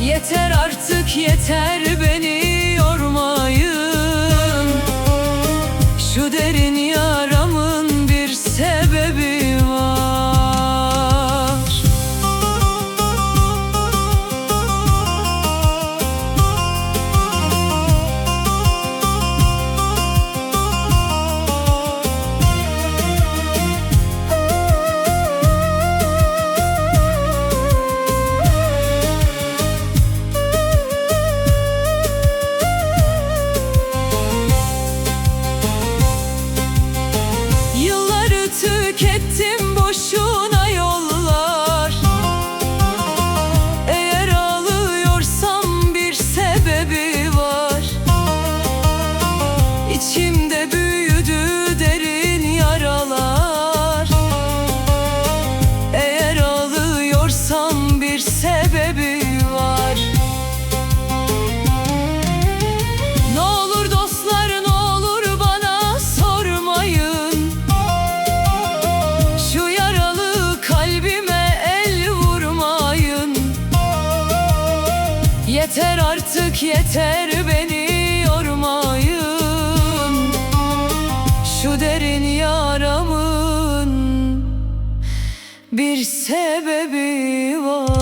Yeter artık yeter, beni yormayın. Şu derin yaramın bir sebebi var. Tükettim boşuna yollar. Eğer ağlıyorsam bir sebebi var. İçimde büyüdü derin yaralar. Eğer ağlıyorsam bir sebebi var. Ne olur dostlar, ne olur bana sormayın. Yeter artık yeter, beni yormayın. Şu derin yaramın bir sebebi var.